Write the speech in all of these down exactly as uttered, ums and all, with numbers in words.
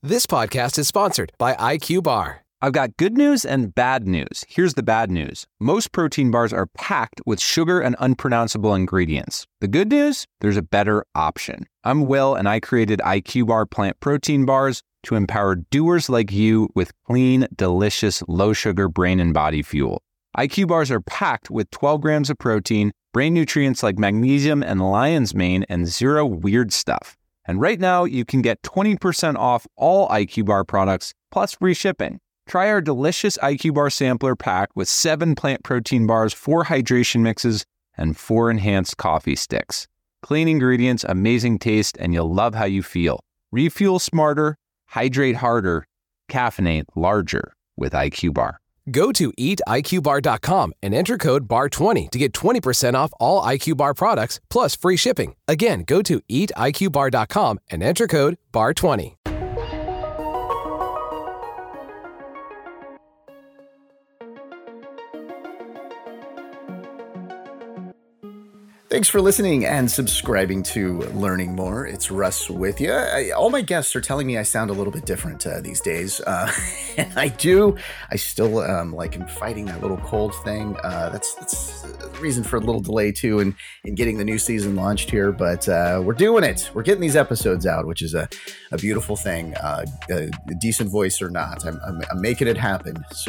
This podcast is sponsored by I Q Bar. I've got good news and bad news. Here's the bad news. Most protein bars are packed with sugar and unpronounceable ingredients. The good news? There's a better option. I'm Will, and I created I Q Bar plant protein bars to empower doers like you with clean, delicious, low-sugar brain and body fuel. I Q Bars are packed with twelve grams of protein, brain nutrients like magnesium and lion's mane, and zero weird stuff. And right now, you can get twenty percent off all I Q Bar products, plus free shipping. Try our delicious I Q Bar sampler pack with seven plant protein bars, four hydration mixes, and four enhanced coffee sticks. Clean ingredients, amazing taste, and you'll love how you feel. Refuel smarter, hydrate harder, caffeinate larger with I Q Bar. Go to eat I Q bar dot com and enter code B A R twenty to get twenty percent off all I Q Bar products, plus free shipping. Again, go to eat I Q bar dot com and enter code B A R twenty. Thanks for listening and subscribing to Learning More. It's Russ with you. I, all my guests are telling me I sound a little bit different uh, these days. Uh, and I do. I still um, like am fighting that little cold thing. Uh, that's that's the reason for a little delay too in, in getting the new season launched here. But uh, we're doing it. We're getting these episodes out, which is a, a beautiful thing. Uh, a, a decent voice or not, I'm, I'm, I'm making it happen. So,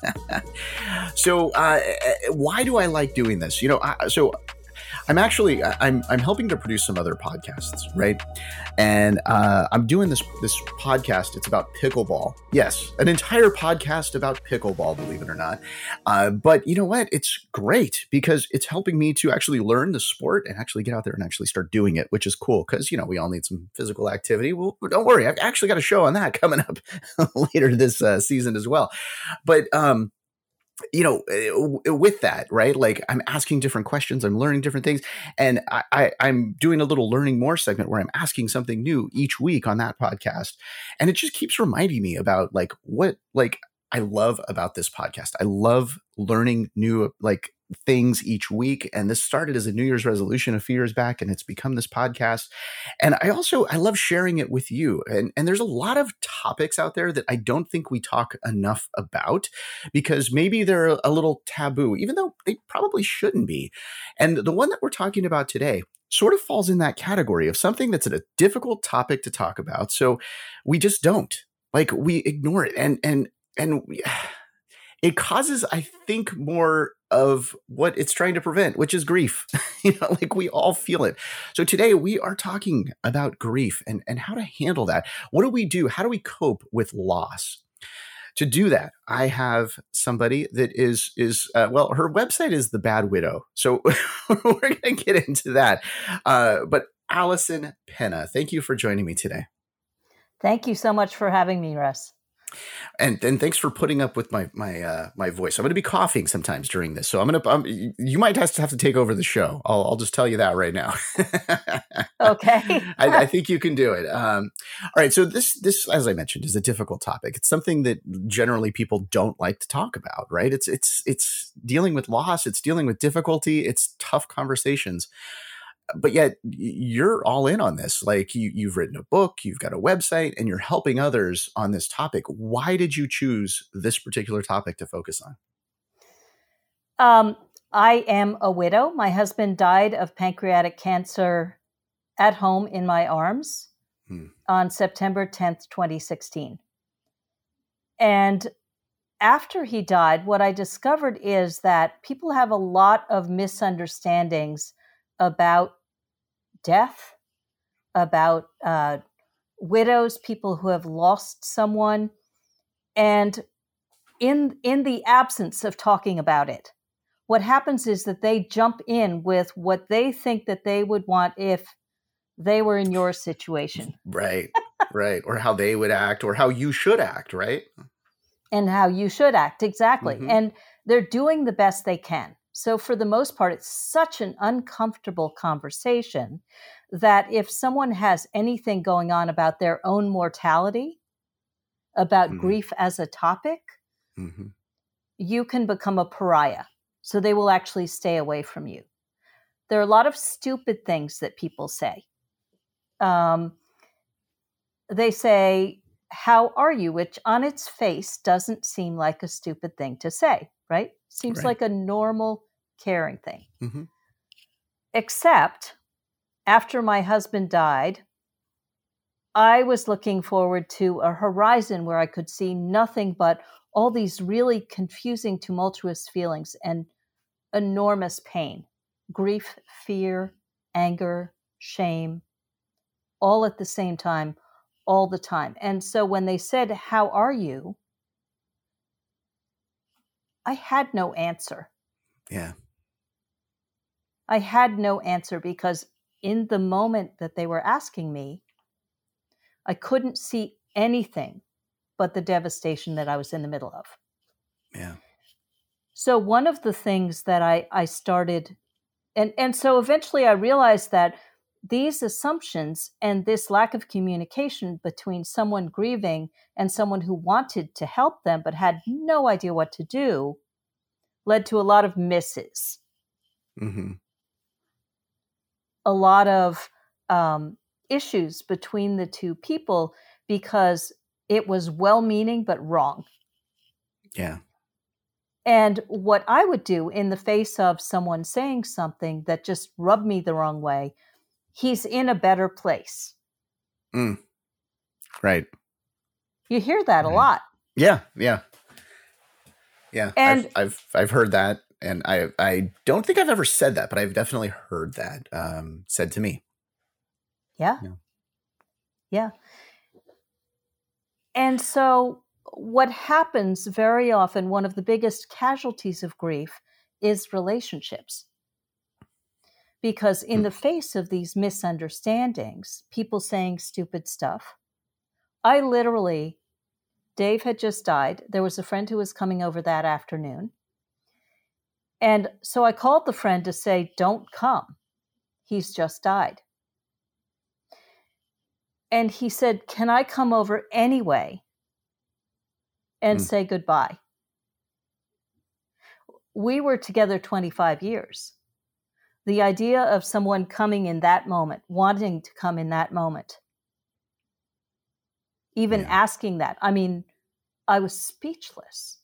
so uh, why do I like doing this? You know, I, so. I'm actually I'm I'm helping to produce some other podcasts, right? And uh, I'm doing this this podcast. It's about pickleball. Yes, an entire podcast about pickleball, believe it or not. Uh, but you know what? It's great because it's helping me to actually learn the sport and actually get out there and actually start doing it, which is cool because you know we all need some physical activity. Well, don't worry, I've actually got a show on that coming up later this uh, season as well. But um. you know, with that, right? Like I'm asking different questions, I'm learning different things. And I, I, I'm doing a little Learning More segment where I'm asking something new each week on that podcast. And it just keeps reminding me about like what, like I love about this podcast. I love learning new, like things each week. And this started as a New Year's resolution a few years back, and it's become this podcast. And I also, I love sharing it with you. And, and there's a lot of topics out there that I don't think we talk enough about because maybe they're a little taboo, even though they probably shouldn't be. And the one that we're talking about today sort of falls in that category of something that's a difficult topic to talk about. So we just don't, like, we ignore it. And, and, and we, it causes, I think, more of what it's trying to prevent, which is grief. You know, like we all feel it. So today we are talking about grief and, and how to handle that. What do we do? How do we cope with loss? To do that, I have somebody that is, is uh, well, her website is The Bad Widow. So we're going to get into that. Uh, but Allison Penna, thank you for joining me today. Thank you so much for having me, Russ. And and thanks for putting up with my my uh, my voice. I'm going to be coughing sometimes during this, so I'm going to. Um, you might have to have to take over the show. I'll I'll just tell you that right now. Okay. I, I think you can do it. Um, all right. So this this, as I mentioned, is a difficult topic. It's something that generally people don't like to talk about. Right. It's it's it's dealing with loss. It's dealing with difficulty. It's tough conversations. But yet you're all in on this. Like you, you've written a book, you've got a website, and you're helping others on this topic. Why did you choose this particular topic to focus on? Um, I am a widow. My husband died of pancreatic cancer at home in my arms hmm. on September tenth, twenty sixteen. And after he died, what I discovered is that people have a lot of misunderstandings about death, about uh, widows, people who have lost someone. And in, in the absence of talking about it, what happens is that they jump in with what they think that they would want if they were in your situation. Right, right. Or how they would act or how you should act, right? And how you should act, exactly. Mm-hmm. And they're doing the best they can. So for the most part, it's such an uncomfortable conversation that if someone has anything going on about their own mortality, about mm-hmm. grief as a topic, mm-hmm. you can become a pariah. So they will actually stay away from you. There are a lot of stupid things that people say. Um, they say, how are you? Which on its face doesn't seem like a stupid thing to say, right? Seems Right. like a normal, caring thing. Mm-hmm. Except after my husband died, I was looking forward to a horizon where I could see nothing but all these really confusing, tumultuous feelings and enormous pain, grief, fear, anger, shame, all at the same time, all the time. And so when they said, "How are you?" I had no answer. Yeah. I had no answer because in the moment that they were asking me, I couldn't see anything but the devastation that I was in the middle of. Yeah. So one of the things that I, I started, and, and so eventually I realized that these assumptions and this lack of communication between someone grieving and someone who wanted to help them but had no idea what to do led to a lot of misses. Mm-hmm. A lot of um, issues between the two people because it was well-meaning but wrong. Yeah. And what I would do in the face of someone saying something that just rubbed me the wrong way, he's in a better place. Mm. Right. You hear that Right. a lot. Yeah. Yeah. Yeah. And I've, I've, I've heard that. And I, I don't think I've ever said that, but I've definitely heard that um, said to me. yeah. Yeah. Yeah. And so what happens very often, one of the biggest casualties of grief is relationships. Because in Hmm. the face of these misunderstandings, people saying stupid stuff, I literally, Dave had just died. There was a friend who was coming over that afternoon. And so I called the friend to say, "Don't come. He's just died." And he said, "Can I come over anyway and Hmm. say goodbye?" We were together twenty-five years. The idea of someone coming in that moment, wanting to come in that moment, even Yeah. asking that, I mean, I was speechless.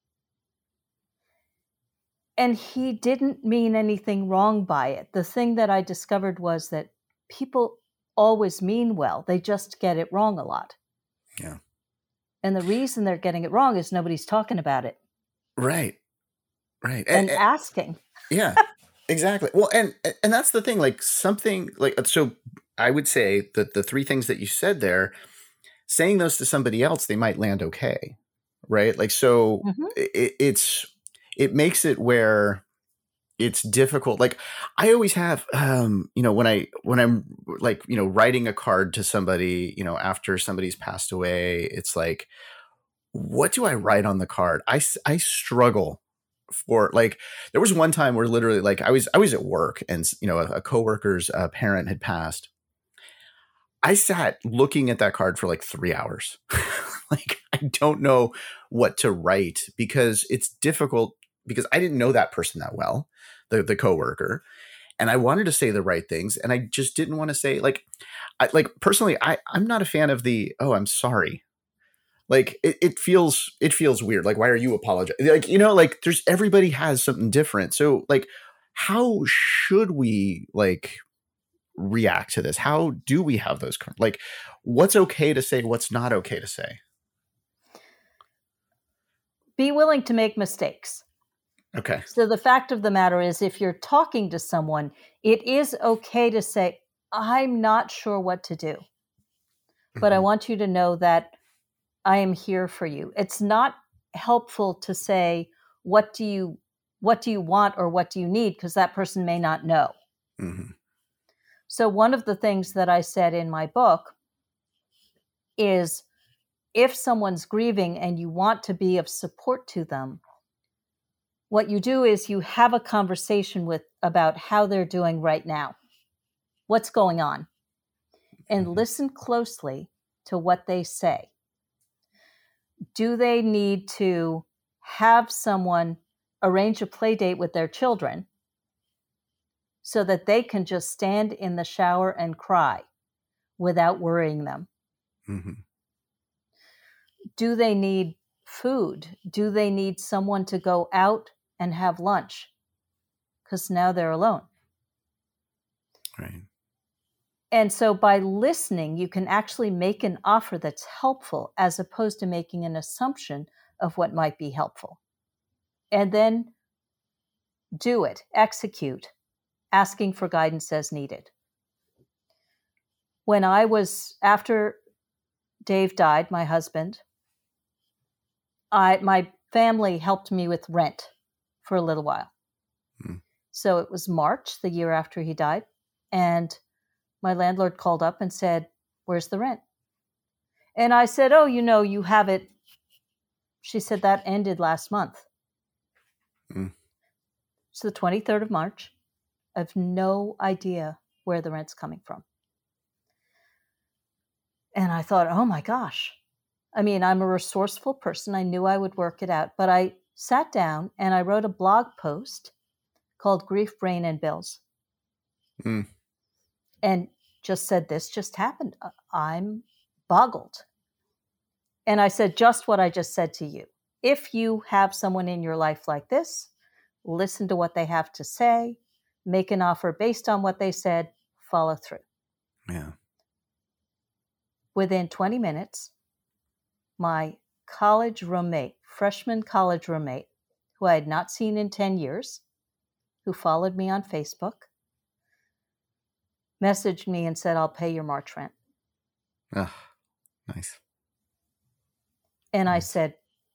And he didn't mean anything wrong by it. The thing that I discovered was that people always mean well. They just get it wrong a lot. Yeah. And the reason they're getting it wrong is nobody's talking about it Right. Right. and, And, and asking. yeah, exactly. Well, and, and that's the thing, like something like, so I would say that the three things that you said there, saying those to somebody else, they might land okay. Right. Like, so Mm-hmm. it, it's, it makes it where it's difficult. Like I always have, um, you know, when I, when I'm like, you know, writing a card to somebody, you know, after somebody's passed away, it's like, what do I write on the card? I, I struggle for like, there was one time where literally like I was, I was at work and, you know, a, a coworker's uh, parent had passed. I sat looking at that card for like three hours. Like, I don't know what to write because it's difficult because I didn't know that person that well, the, the coworker. And I wanted to say the right things. And I just didn't want to say like, I like personally, I, I'm not a fan of the, "Oh, I'm sorry." Like it, it feels, it feels weird. Like, why are you apologizing? Like, you know, like there's, everybody has something different. So like, how should we like react to this? How do we have those, like, what's okay to say, what's not okay to say? Be willing to make mistakes. Okay. So the fact of the matter is, if you're talking to someone, it is okay to say, "I'm not sure what to do, but I want you to know that I am here for you." It's not helpful to say, what do you, what do you want or what do you need? Because that person may not know. Mm-hmm. So one of the things that I said in my book is, if someone's grieving and you want to be of support to them, what you do is you have a conversation with about how they're doing right now. What's going on? And Mm-hmm. listen closely to what they say. Do they need to have someone arrange a play date with their children so that they can just stand in the shower and cry without worrying them? Mm-hmm. do they need food? Do they need someone to go out and have lunch? Because now they're alone. Right. And so by listening, you can actually make an offer that's helpful as opposed to making an assumption of what might be helpful. And then do it, execute, asking for guidance as needed. When I was, after Dave died, my husband, I my family helped me with rent for a little while. Hmm. So it was March, the year after he died, and my landlord called up and said, "Where's the rent?" And I said, "Oh, you know, you have it." She said, "That ended last month." Hmm. It's the twenty-third of March. I have no idea where the rent's coming from. And I thought, oh my gosh. I mean, I'm a resourceful person. I knew I would work it out. But I sat down and I wrote a blog post called Grief, Brain, and Bills. Mm. And just said, this just happened. I'm boggled. And I said just what I just said to you. If you have someone in your life like this, listen to what they have to say, make an offer based on what they said, follow through. Yeah. Within twenty minutes, my college roommate, freshman college roommate, who I had not seen in ten years, who followed me on Facebook, messaged me and said, "I'll pay your March rent." Oh, nice. And nice. I said,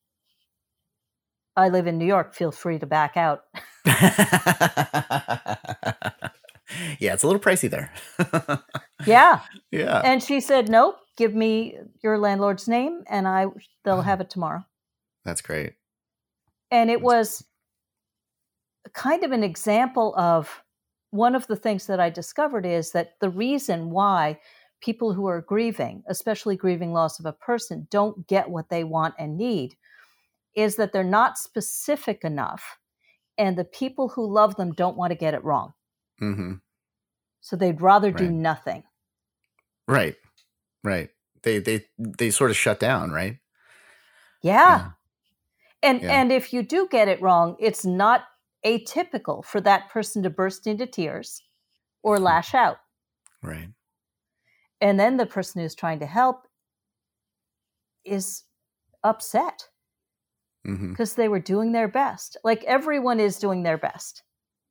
"I live in New York. Feel free to back out." Yeah, it's a little pricey there. Yeah. Yeah. And she said, "Nope, give me your landlord's name and I they'll have it tomorrow." That's great. And it That's was kind of an example of one of the things that I discovered is that the reason why people who are grieving, especially grieving loss of a person, don't get what they want and need is that they're not specific enough, and the people who love them don't want to get it wrong. Mm-hmm. So they'd rather right. do nothing. Right, right. They they they sort of shut down, right? Yeah, yeah. and yeah. and if you do get it wrong, it's not atypical for that person to burst into tears or lash out. Right. And then the person who's trying to help is upset. Because mm-hmm. they were doing their best. Like everyone is doing their best.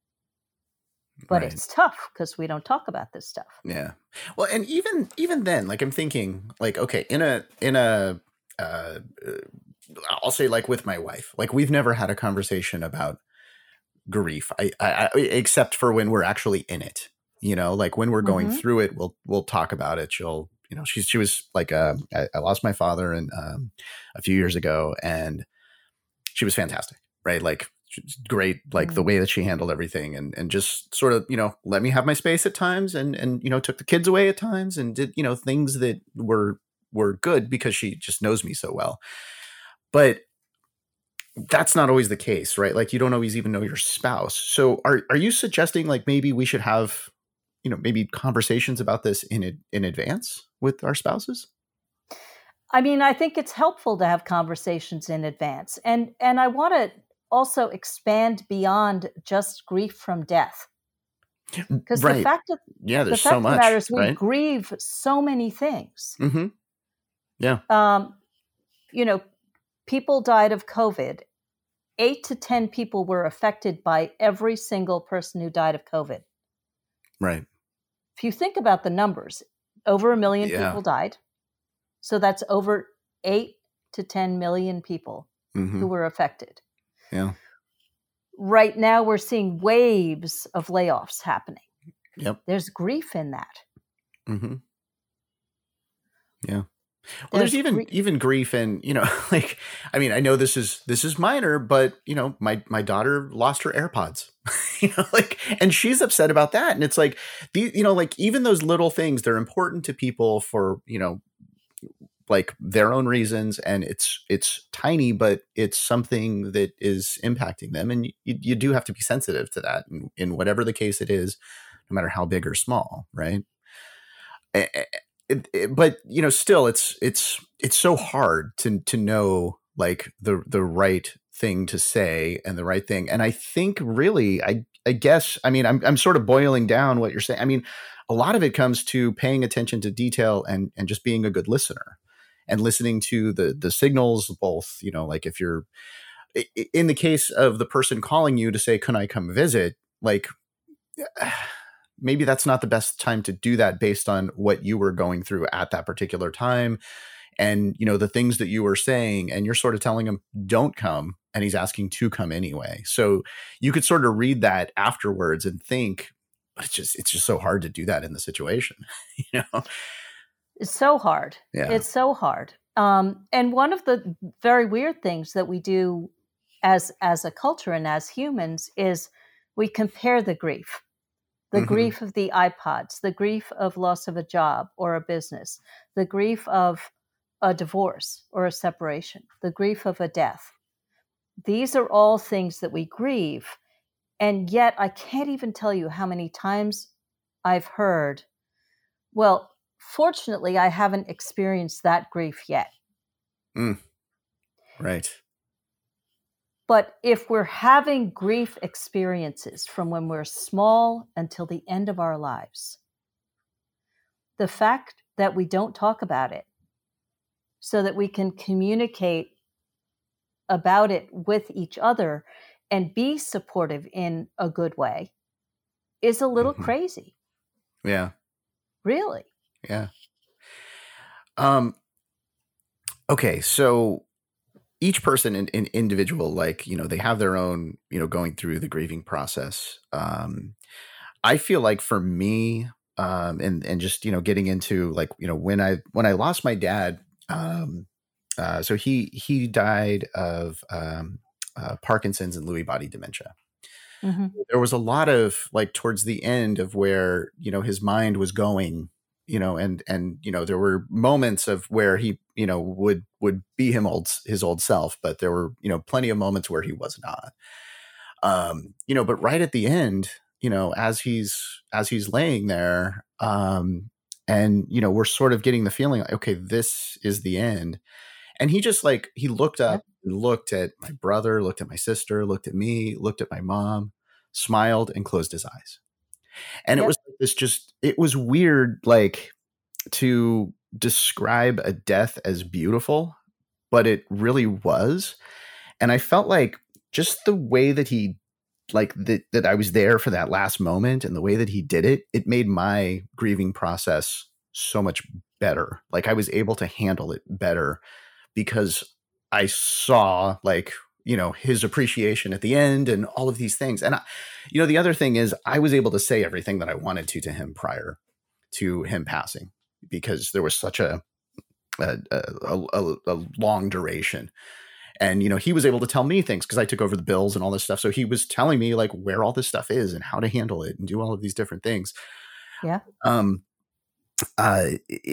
But right. it's tough because we don't talk about this stuff. Yeah. Well, and even even then, like I'm thinking like, okay, in a in a uh, I'll say like with my wife, like we've never had a conversation about grief. I, I, I except for when we're actually in it. You know, like when we're going mm-hmm. through it, we'll we'll talk about it. She'll, you know, she's she was like uh, I, I lost my father and um, a few years ago, and she was fantastic, right? Like great, like mm-hmm. the way that she handled everything and, and just sort of, you know, let me have my space at times and, and, you know, took the kids away at times and did, you know, things that were, were good because she just knows me so well. But that's not always the case, right? Like you don't always even know your spouse. So are, are you suggesting like maybe we should have, you know, maybe conversations about this in, in advance with our spouses? I mean, I think it's helpful to have conversations in advance. And and I want to also expand beyond just grief from death. Because right. the fact of, yeah, there's the fact so much, of the matter is we right? grieve so many things. Mm-hmm. Yeah. Um, you know, people died of COVID. Eight to ten people were affected by every single person who died of COVID. Right. If you think about the numbers, over a million yeah. people died. So that's over eight to ten million people mm-hmm. who were affected. Yeah. Right now, we're seeing waves of layoffs happening. Yep. There's grief in that. Mm-hmm. Yeah. Well, there's, there's even gr- even grief in, you know, like, I mean, I know this is this is minor, but, you know, my my daughter lost her AirPods, you know, like, and she's upset about that. And it's like, the, you know, like even those little things, they're important to people for, you know, like their own reasons. And it's it's tiny, but it's something that is impacting them. And you, you do have to be sensitive to that in, in whatever the case it is, no matter how big or small. Right. it, it, but you know, still, it's it's it's so hard to to know like the the right thing to say and the right thing. And I think really, I I guess, I mean, I'm I'm sort of boiling down what you're saying. I mean, a lot of it comes to paying attention to detail and and just being a good listener and listening to the the signals, both, you know, like if you're in the case of the person calling you to say, can I come visit? Like, maybe that's not the best time to do that based on what you were going through at that particular time. And, you know, the things that you were saying, and you're sort of telling him, don't come. And he's asking to come anyway. So you could sort of read that afterwards and think, but it's just, it's just so hard to do that in the situation, you know? It's so hard. Yeah. It's so hard. Um, and one of the very weird things that we do as, as a culture and as humans is we compare the grief. The mm-hmm. grief of the iPods, the grief of loss of a job or a business, the grief of a divorce or a separation, the grief of a death. These are all things that we grieve. And yet I can't even tell you how many times I've heard, well, fortunately, I haven't experienced that grief yet. Mm. Right. But if we're having grief experiences from when we're small until the end of our lives, the fact that we don't talk about it so that we can communicate about it with each other and be supportive in a good way is a little mm-hmm. crazy. Yeah. Really? Yeah. Um. Okay, so each person in, in individual, like, you know, they have their own, you know, going through the grieving process. Um, I feel like for me, um, and, and just, you know, getting into like, you know, when I, when I lost my dad, um, uh, so he, he died of, um, uh, Parkinson's and Lewy body dementia. Mm-hmm. There was a lot of like towards the end of where, you know, his mind was going, you know, and, and, you know, there were moments of where he, you know, would, would be him old, his old self, but there were, you know, plenty of moments where he was not, um, you know, but right at the end, you know, as he's, as he's laying there, um, and, you know, we're sort of getting the feeling like, okay, this is the end. And he just like, he looked up and looked at my brother, looked at my sister, looked at me, looked at my mom, smiled and closed his eyes. And yep. It was like this just, it was weird, like to describe a death as beautiful, but it really was. And I felt like just the way that he, like that, that I was there for that last moment and the way that he did it, it made my grieving process so much better. Like I was able to handle it better because I saw like, you know, his appreciation at the end and all of these things. And, I, you know, the other thing is I was able to say everything that I wanted to to him prior to him passing because there was such a, a, a, a, a long duration. And, you know, he was able to tell me things because I took over the bills and all this stuff. So he was telling me like where all this stuff is and how to handle it and do all of these different things. Yeah. Um, uh,